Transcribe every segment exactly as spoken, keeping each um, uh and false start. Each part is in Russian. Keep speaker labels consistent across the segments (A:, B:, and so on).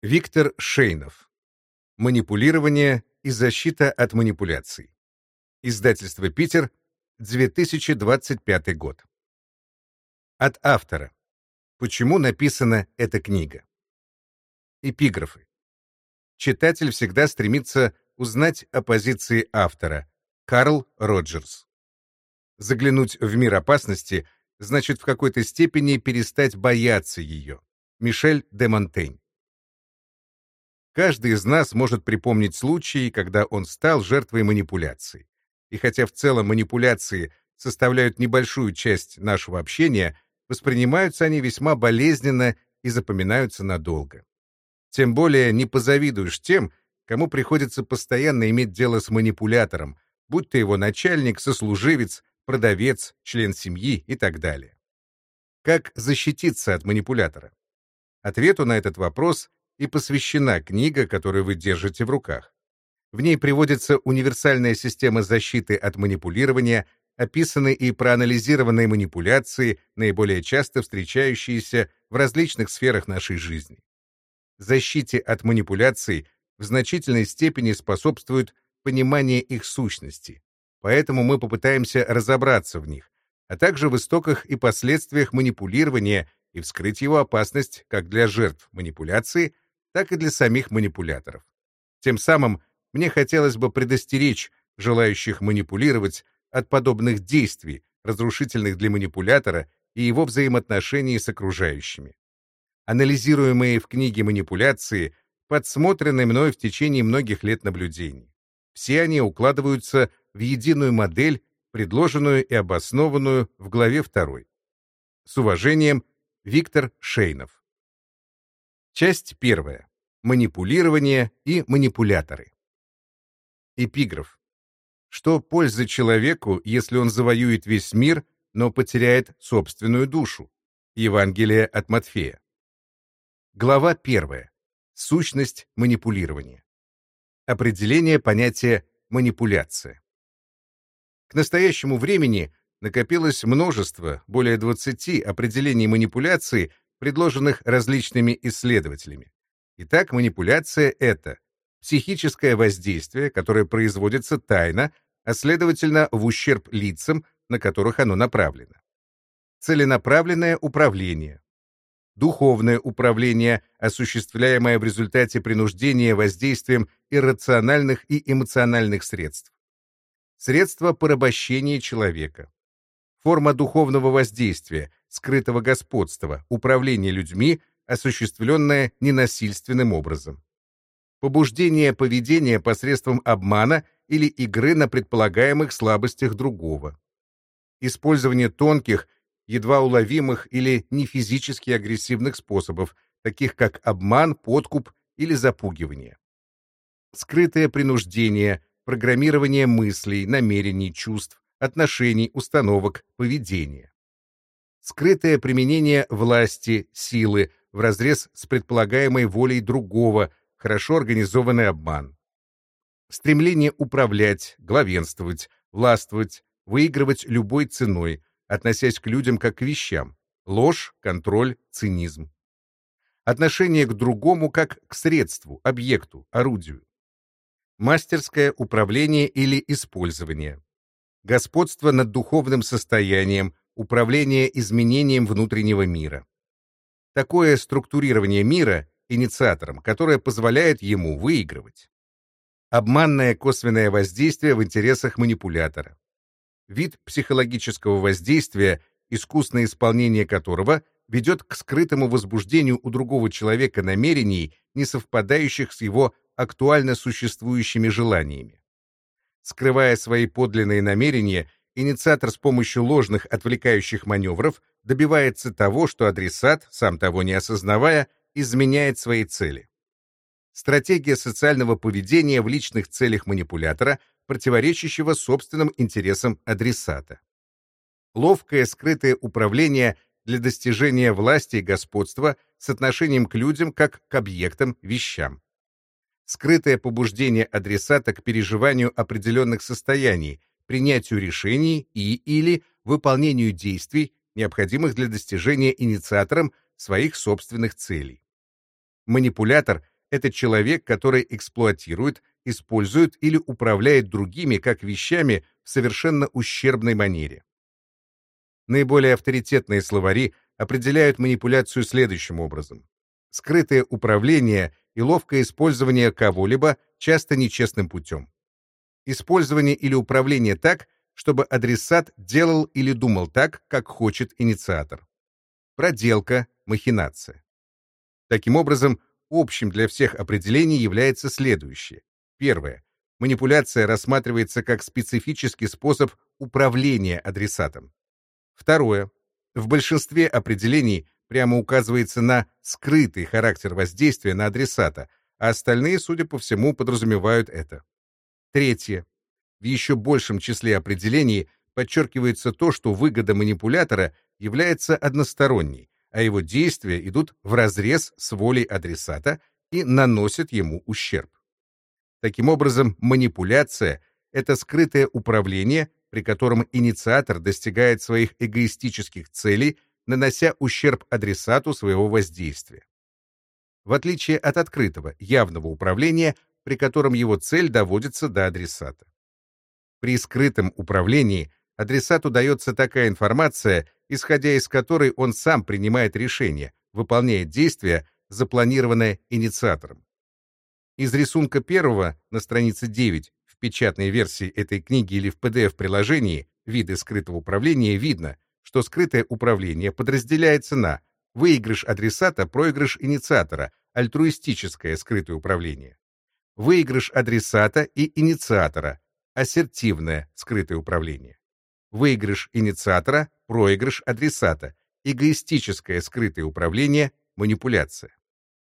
A: Виктор Шейнов. Манипулирование и защита от манипуляций. Издательство «Питер», две тысячи двадцать пятый год. От автора. Почему написана эта книга? Эпиграфы. Читатель всегда стремится узнать о позиции автора. Карл Роджерс. Заглянуть в мир опасности значит в какой-то степени перестать бояться ее. Мишель де Монтень. Каждый из нас может припомнить случаи, когда он стал жертвой манипуляции. И хотя в целом манипуляции составляют небольшую часть нашего общения, воспринимаются они весьма болезненно и запоминаются надолго. Тем более не позавидуешь тем, кому приходится постоянно иметь дело с манипулятором, будь то его начальник, сослуживец, продавец, член семьи и так далее. Как защититься от манипулятора? Ответу на этот вопрос и посвящена книга, которую вы держите в руках. В ней приводится универсальная система защиты от манипулирования, описаны и проанализированные манипуляции, наиболее часто встречающиеся в различных сферах нашей жизни. Защите от манипуляций в значительной степени способствует понимание их сущности, поэтому мы попытаемся разобраться в них, а также в истоках и последствиях манипулирования и вскрыть его опасность как для жертв манипуляции, так и для самих манипуляторов. Тем самым мне хотелось бы предостеречь желающих манипулировать от подобных действий, разрушительных для манипулятора и его взаимоотношений с окружающими. Анализируемые в книге манипуляции подсмотрены мной в течение многих лет наблюдений. Все они укладываются в единую модель, предложенную и обоснованную в главе второй. С уважением, Виктор Шейнов. Часть первая. Манипулирование и манипуляторы. Эпиграф. Что пользы человеку, если он завоюет весь мир, но потеряет собственную душу? Евангелие от Матфея. Глава первая. Сущность манипулирования. Определение понятия манипуляция. К настоящему времени накопилось множество, более двадцати определений манипуляции, предложенных различными исследователями. Итак, манипуляция — это психическое воздействие, которое производится тайно, а следовательно в ущерб лицам, на которых оно направлено. Целенаправленное управление. Духовное управление, осуществляемое в результате принуждения воздействием иррациональных и эмоциональных средств. Средства порабощения человека. Форма духовного воздействия, скрытого господства, управления людьми, осуществленное ненасильственным образом. Побуждение поведения посредством обмана или игры на предполагаемых слабостях другого. Использование тонких, едва уловимых или нефизически агрессивных способов, таких как обман, подкуп или запугивание. Скрытое принуждение, программирование мыслей, намерений, чувств, отношений, установок, поведения. Скрытое применение власти, силы вразрез с предполагаемой волей другого, хорошо организованный обман. Стремление управлять, главенствовать, властвовать, выигрывать любой ценой, относясь к людям как к вещам. Ложь, контроль, цинизм. Отношение к другому как к средству, объекту, орудию. Мастерское управление или использование. Господство над духовным состоянием, управление изменением внутреннего мира. Такое структурирование мира инициатором, которое позволяет ему выигрывать. Обманное косвенное воздействие в интересах манипулятора. Вид психологического воздействия, искусное исполнение которого ведет к скрытому возбуждению у другого человека намерений, не совпадающих с его актуально существующими желаниями. Скрывая свои подлинные намерения, инициатор с помощью ложных отвлекающих маневров добивается того, что адресат, сам того не осознавая, изменяет свои цели. Стратегия социального поведения в личных целях манипулятора, противоречащего собственным интересам адресата. Ловкое скрытое управление для достижения власти и господства с отношением к людям как к объектам, вещам. Скрытое побуждение адресата к переживанию определенных состояний, принятию решений и или выполнению действий, необходимых для достижения инициатором своих собственных целей. Манипулятор Это человек, который эксплуатирует, использует или управляет другими как вещами в совершенно ущербной манере. Наиболее авторитетные словари определяют манипуляцию следующим образом. Скрытое управление и ловкое использование кого-либо часто нечестным путем. Использование или управление так, чтобы адресат делал или думал так, как хочет инициатор. Проделка, махинация. Таким образом, общим для всех определений является следующее. Первое. Манипуляция рассматривается как специфический способ управления адресатом. Второе. В большинстве определений прямо указывается на скрытый характер воздействия на адресата, а остальные, судя по всему, подразумевают это. Третье. В еще большем числе определений подчеркивается то, что выгода манипулятора является односторонней, а его действия идут вразрез с волей адресата и наносят ему ущерб. Таким образом, манипуляция — это скрытое управление, при котором инициатор достигает своих эгоистических целей, нанося ущерб адресату своего воздействия. В отличие от открытого, явного управления, при котором его цель доводится до адресата. При скрытом управлении адресату дается такая информация, исходя из которой он сам принимает решение, выполняет действия, запланированное инициатором. Из рисунка первого на странице девять в печатной версии этой книги или в пи ди эф-приложении «Виды скрытого управления» видно, что скрытое управление подразделяется на выигрыш адресата, проигрыш инициатора, альтруистическое скрытое управление, выигрыш адресата и инициатора, ассертивное скрытое управление, выигрыш инициатора, проигрыш адресата, эгоистическое скрытое управление, манипуляция.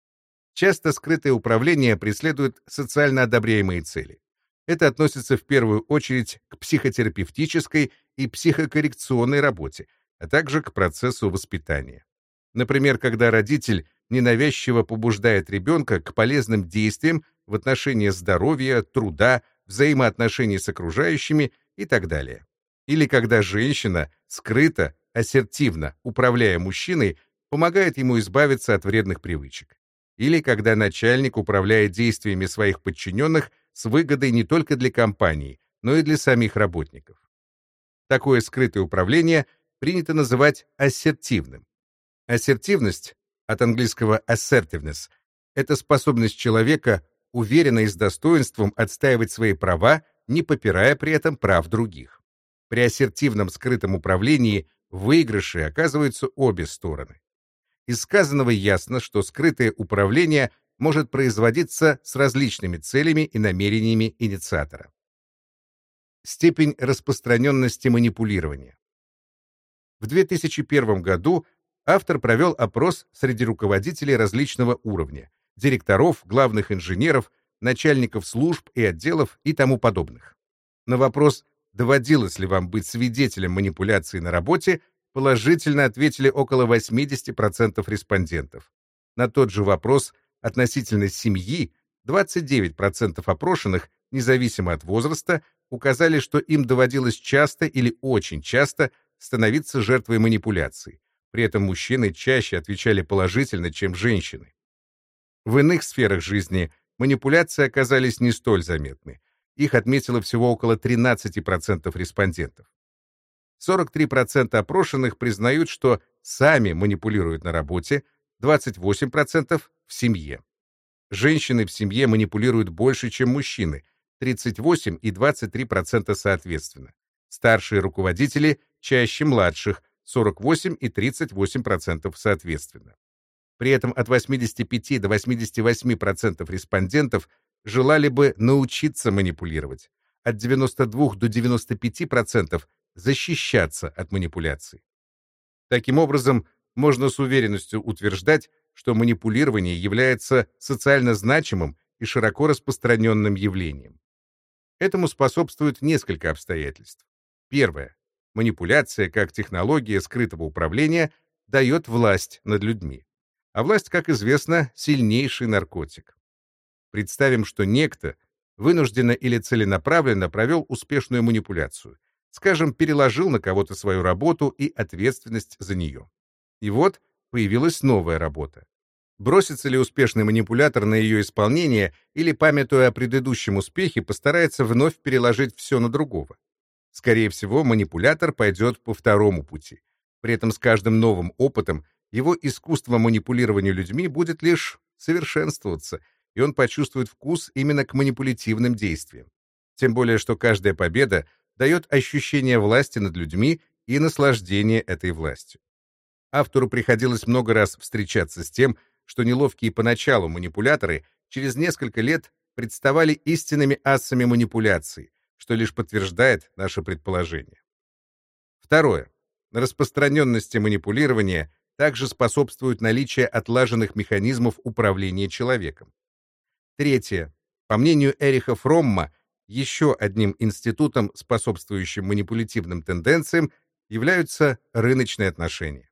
A: Часто скрытое управление преследует социально одобряемые цели. Это относится в первую очередь к психотерапевтической и психокоррекционной работе, а также к процессу воспитания. Например, когда родитель ненавязчиво побуждает ребенка к полезным действиям в отношении здоровья, труда, взаимоотношений с окружающими и так далее. Или когда женщина скрыто, ассертивно, управляя мужчиной, помогает ему избавиться от вредных привычек. Или когда начальник управляет действиями своих подчиненных с выгодой не только для компании, но и для самих работников. Такое скрытое управление принято называть ассертивным. Ассертивность, от английского assertiveness, это способность человека уверенно и с достоинством отстаивать свои права, не попирая при этом прав других. При ассертивном скрытом управлении в выигрыше оказываются обе стороны. Из сказанного ясно, что скрытое управление может производиться с различными целями и намерениями инициатора. Степень распространенности манипулирования. В две тысячи первом году автор провел опрос среди руководителей различного уровня, директоров, главных инженеров, начальников служб и отделов и тому подобных. На вопрос, доводилось ли вам быть свидетелем манипуляции на работе, положительно ответили около восемьдесят процентов респондентов. На тот же вопрос относительно семьи двадцать девять процентов опрошенных, независимо от возраста, указали, что им доводилось часто или очень часто становиться жертвой манипуляций. При этом мужчины чаще отвечали положительно, чем женщины. В иных сферах жизни манипуляции оказались не столь заметны. Их отметило всего около тринадцать процентов респондентов. сорок три процента опрошенных признают, что сами манипулируют на работе, двадцать восемь процентов в семье. Женщины в семье манипулируют больше, чем мужчины, тридцать восемь и двадцать три процента соответственно. Старшие руководители чаще младших, сорок восемь и тридцать восемь процентов соответственно. При этом от восьмидесяти пяти до восьмидесяти восьми процентов респондентов желали бы научиться манипулировать, от девяноста двух до девяноста пяти процентов защищаться от манипуляций. Таким образом, можно с уверенностью утверждать, что манипулирование является социально значимым и широко распространенным явлением. Этому способствует несколько обстоятельств. Первое. Манипуляция, как технология скрытого управления, дает власть над людьми. А власть, как известно, сильнейший наркотик. Представим, что некто вынужденно или целенаправленно провел успешную манипуляцию, скажем, переложил на кого-то свою работу и ответственность за нее. И вот появилась новая работа. Бросится ли успешный манипулятор на ее исполнение или, памятуя о предыдущем успехе, постарается вновь переложить все на другого? Скорее всего, манипулятор пойдет по второму пути. При этом с каждым новым опытом его искусство манипулирования людьми будет лишь совершенствоваться, и он почувствует вкус именно к манипулятивным действиям. Тем более, что каждая победа дает ощущение власти над людьми и наслаждение этой властью. Автору приходилось много раз встречаться с тем, что неловкие поначалу манипуляторы через несколько лет представали истинными асами манипуляций, что лишь подтверждает наше предположение. Второе. Распространенности манипулирования также способствует наличие отлаженных механизмов управления человеком. Третье. По мнению Эриха Фромма, еще одним институтом, способствующим манипулятивным тенденциям, являются рыночные отношения.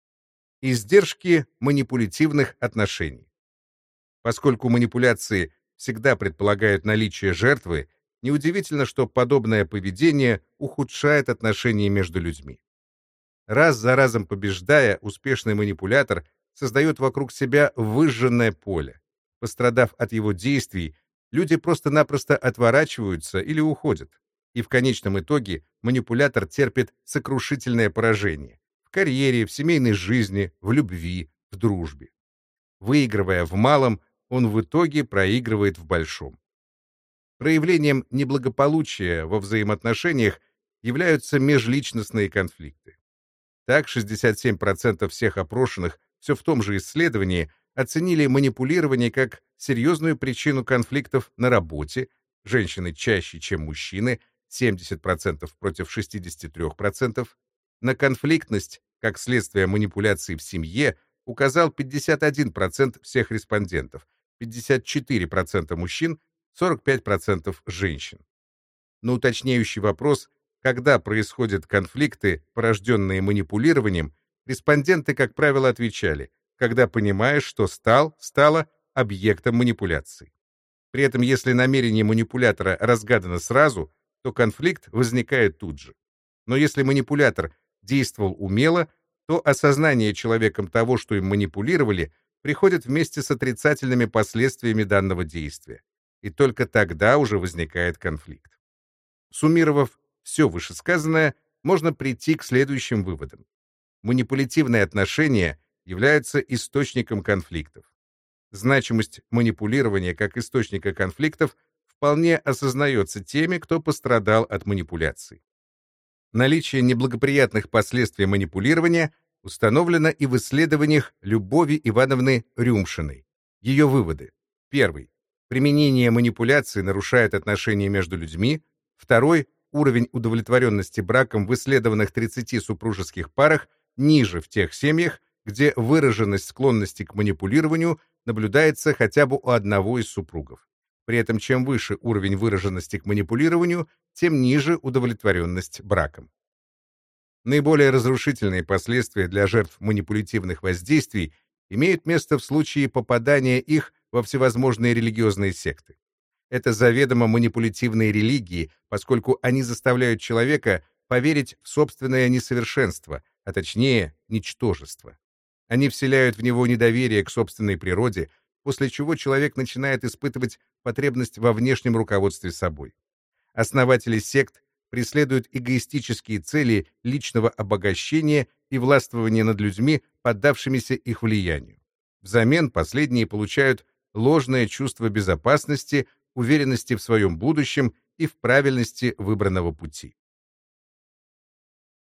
A: Издержки манипулятивных отношений. Поскольку манипуляции всегда предполагают наличие жертвы, неудивительно, что подобное поведение ухудшает отношения между людьми. Раз за разом побеждая, успешный манипулятор создает вокруг себя выжженное поле. Пострадав от его действий, люди просто-напросто отворачиваются или уходят. И в конечном итоге манипулятор терпит сокрушительное поражение в карьере, в семейной жизни, в любви, в дружбе. Выигрывая в малом, он в итоге проигрывает в большом. Проявлением неблагополучия во взаимоотношениях являются межличностные конфликты. Так, шестьдесят семь процентов всех опрошенных все в том же исследовании оценили манипулирование как серьезную причину конфликтов на работе, женщины чаще, чем мужчины, семьдесят процентов против шестьдесят три процента, на конфликтность, как следствие манипуляций в семье, указал пятьдесят один процент всех респондентов, пятьдесят четыре процента мужчин, сорок пять процентов женщин. На уточняющий вопрос, когда происходят конфликты, порожденные манипулированием, респонденты, как правило, отвечали, когда понимаешь, что стал, стала объектом манипуляции. При этом, если намерение манипулятора разгадано сразу, то конфликт возникает тут же. Но если манипулятор действовал умело, то осознание человеком того, что им манипулировали, приходит вместе с отрицательными последствиями данного действия. И только тогда уже возникает конфликт. Суммировав все вышесказанное, можно прийти к следующим выводам. Манипулятивные отношения являются источником конфликтов. Значимость манипулирования как источника конфликтов вполне осознается теми, кто пострадал от манипуляций. Наличие неблагоприятных последствий манипулирования установлено и в исследованиях Любови Ивановны Рюмшиной. Ее выводы. Первый. Применение манипуляций нарушает отношения между людьми. Второй. Уровень удовлетворенности браком в исследованных тридцати супружеских парах ниже в тех семьях, где выраженность склонности к манипулированию наблюдается хотя бы у одного из супругов. При этом чем выше уровень выраженности к манипулированию, тем ниже удовлетворенность браком. Наиболее разрушительные последствия для жертв манипулятивных воздействий имеют место в случае попадания их во всевозможные религиозные секты. Это заведомо манипулятивные религии, поскольку они заставляют человека поверить в собственное несовершенство, а точнее, ничтожество. Они вселяют в него недоверие к собственной природе, после чего человек начинает испытывать потребность во внешнем руководстве собой. Основатели сект преследуют эгоистические цели личного обогащения и властвования над людьми, поддавшимися их влиянию. Взамен последние получают ложное чувство безопасности, уверенности в своем будущем и в правильности выбранного пути.